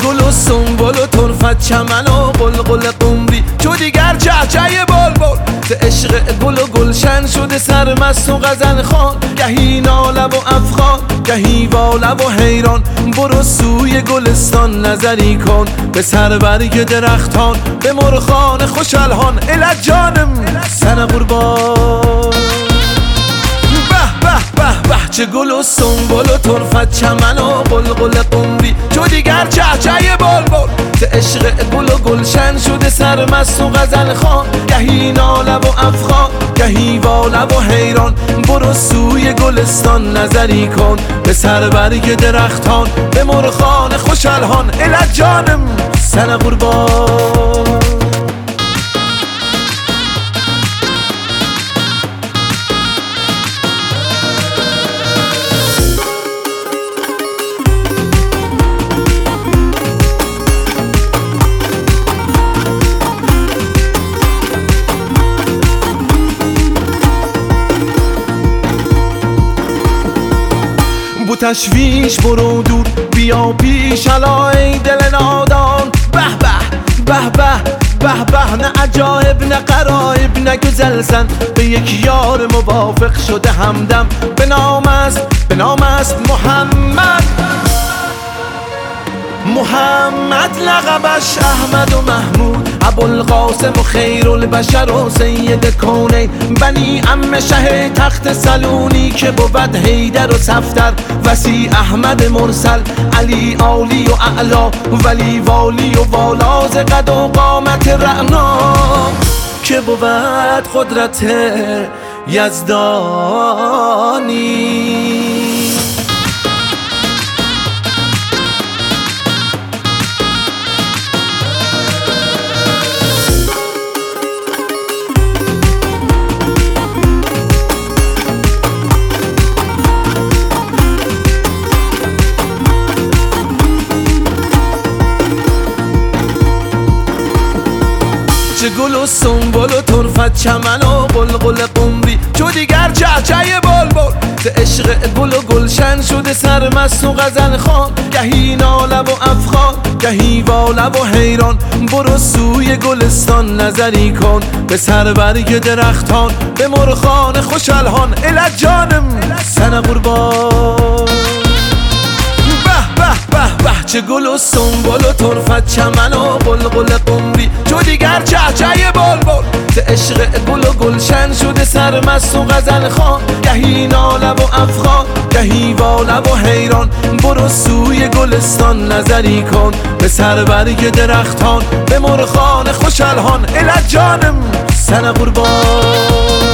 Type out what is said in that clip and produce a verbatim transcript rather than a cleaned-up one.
گل و سنبل و طرفت چمن و قلقل قمری چو دیگر چهچه بلبل ز عشق گل و گلشن شده سرمست و غزل خوان گهی ناله و افغان گهی واله و حیران برو سوی گلستان نظری کن به سربرگ درختان به مرغان خوش الحان الت جانم سن قربان به به به چه گل و سنبل و طرفت چمن و قلقل قمری چو دیگر چهچه بلبل ز عشق گل و گلشن شده سرمست و غزل خوان گهی ناله و افغان گهی واله و حیران برو سوی گلستان نظری کن به سربرگ درختان به مرغان خوش الحان الت جانم سن قربان بو تشویش برو دور بیا پیش الا ای دل نادان به به به به به به نه عجایب نه غرایب نه گزلزن به یک یار موافق شده همدم به نام است به نام است محمد محمد لقبش احمد و محمود ابوالقاسم و خیر البشر و سید کونین بنی عم شه تخت سلونی که بود حیدر و صفدر وسی احمد مرسل علی عالی و اعلا ولی والی و والا ز قد و قامت رعنا که بود قدرت یزدانی چه گل و سنبل و طرفت چمن و قلقل قمری چو دیگر چهچه بلبل ز عشق گل و گلشن شده سرمست و غزل خوان گهی ناله و افغان گهی واله و حیران برو سوی گلستان نظری کن به سربرگ درختان به مرغان خوش الحان الت جانم سن قربان چه گل و سنبل و طرفت چمن و قلقل قمری چو دیگر چهچه بلبل ز عشق گل و گلشن شده سرمست و غزل خوان گهی ناله و افغان گهی واله و حیران برو سوی گلستان نظری کن به سربرگ درختان به مرغان خوش الحان الت جانم سن قربان